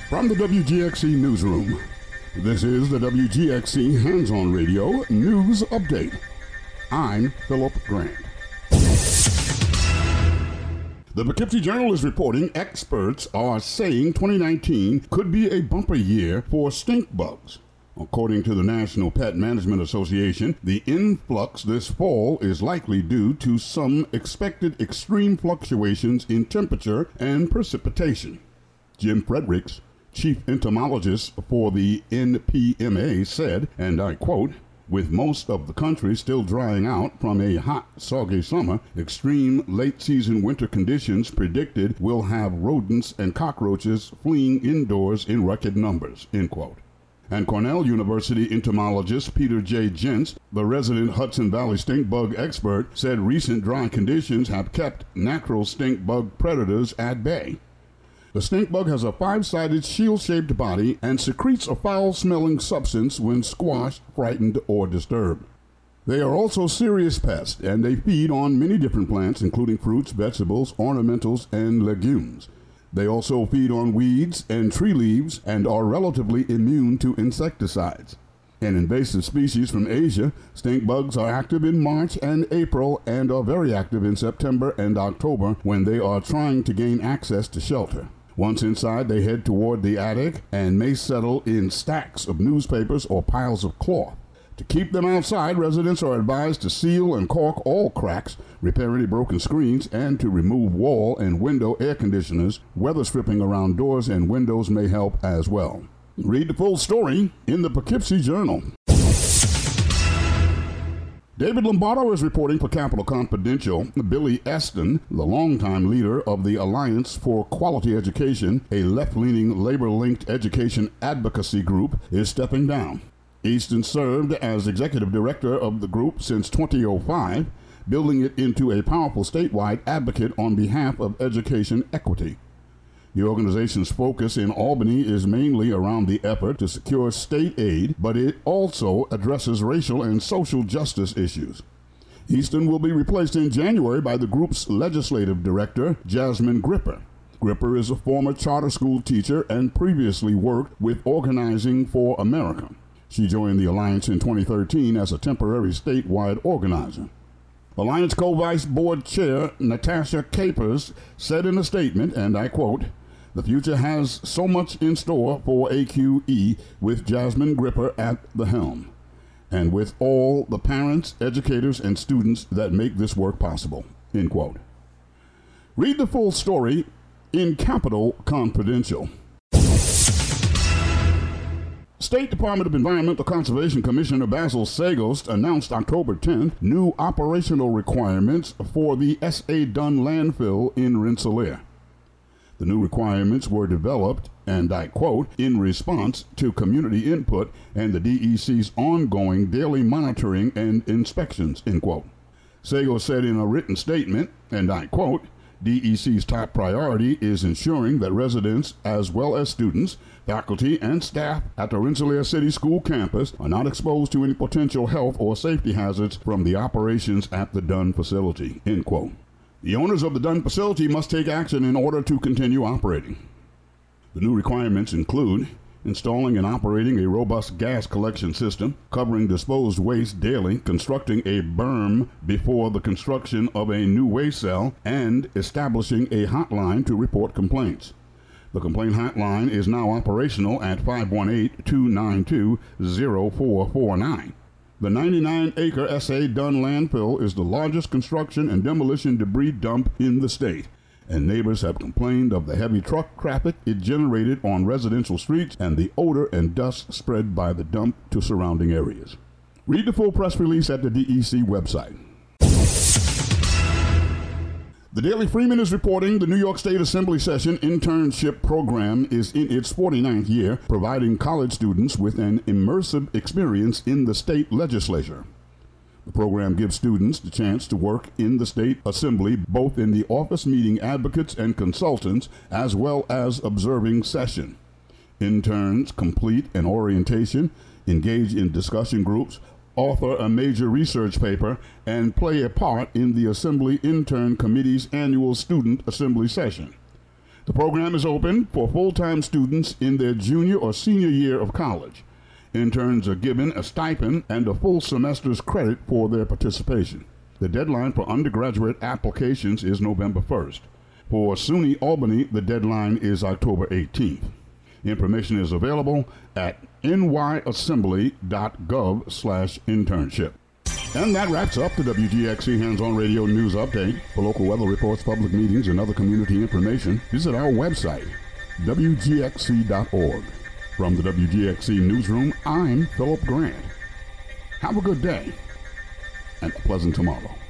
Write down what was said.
From the WGXC Newsroom, this is the WGXC Hands-On Radio News Update. I'm Philip Grant. The Poughkeepsie Journal is reporting experts are saying 2019 could be a bumper year for stink bugs. According to the National Pet Management Association, the influx this fall is likely due to some expected extreme fluctuations in temperature and precipitation. Jim Fredericks, chief entomologist for the NPMA, said, and I quote, "With most of the country still drying out from a hot, soggy summer, extreme late-season winter conditions predicted will have rodents and cockroaches fleeing indoors in record numbers," end quote. And Cornell University entomologist Peter J. Jentz, the resident Hudson Valley stink bug expert, said recent dry conditions have kept natural stink bug predators at bay. The stink bug has a 5-sided shield-shaped body and secretes a foul-smelling substance when squashed, frightened, or disturbed. They are also serious pests, and they feed on many different plants, including fruits, vegetables, ornamentals, and legumes. They also feed on weeds and tree leaves and are relatively immune to insecticides. An invasive species from Asia, stink bugs are active in March and April and are very active in September and October when they are trying to gain access to shelter. Once inside, they head toward the attic and may settle in stacks of newspapers or piles of cloth. To keep them outside, residents are advised to seal and caulk all cracks, repair any broken screens, and to remove wall and window air conditioners. Weather stripping around doors and windows may help as well. Read the full story in the Poughkeepsie Journal. David Lombardo is reporting for Capital Confidential. Billy Eston, the longtime leader of the Alliance for Quality Education, a left-leaning labor-linked education advocacy group, is stepping down. Easton served as executive director of the group since 2005, building it into a powerful statewide advocate on behalf of education equity. The organization's focus in Albany is mainly around the effort to secure state aid, but it also addresses racial and social justice issues. Easton will be replaced in January by the group's legislative director, Jasmine Gripper. Gripper is a former charter school teacher and previously worked with Organizing for America. She joined the Alliance in 2013 as a temporary statewide organizer. Alliance Co-Vice Board Chair Natasha Capers said in a statement, and I quote, "The future has so much in store for AQE with Jasmine Gripper at the helm, and with all the parents, educators, and students that make this work possible," end quote. Read the full story in Capital Confidential. State Department of Environmental Conservation Commissioner Basil Segost announced October 10th new operational requirements for the S.A. Dunn landfill in Rensselaer. The new requirements were developed, and I quote, "in response to community input and the DEC's ongoing daily monitoring and inspections," end quote. Segost said in a written statement, and I quote, "DEC's top priority is ensuring that residents as well as students, faculty, and staff at the Rensselaer City School campus are not exposed to any potential health or safety hazards from the operations at the Dunn facility," end quote. The owners of the Dunn facility must take action in order to continue operating. The new requirements include installing and operating a robust gas collection system, covering disposed waste daily, constructing a berm before the construction of a new waste cell, and establishing a hotline to report complaints. The complaint hotline is now operational at 518-292-0449. The 99-acre S.A. Dunn landfill is the largest construction and demolition debris dump in the state, and neighbors have complained of the heavy truck traffic it generated on residential streets and the odor and dust spread by the dump to surrounding areas. Read the full press release at the DEC website. The Daily Freeman is reporting the New York State Assembly Session Internship Program is in its 49th year, providing college students with an immersive experience in the state legislature. The program gives students the chance to work in the state assembly, both in the office meeting advocates and consultants, as well as observing session. Interns complete an orientation, engage in discussion groups, author a major research paper, and play a part in the Assembly Intern Committee's annual Student Assembly Session. The program is open for full-time students in their junior or senior year of college. Interns are given a stipend and a full semester's credit for their participation. The deadline for undergraduate applications is November 1st. For SUNY Albany, the deadline is October 18th. Information is available at nyassembly.gov/internship. And that wraps up the WGXC Hands-On Radio News Update. For local weather reports, public meetings, and other community information, visit our website, wgxc.org. From the WGXC Newsroom, I'm Philip Grant. Have a good day and a pleasant tomorrow.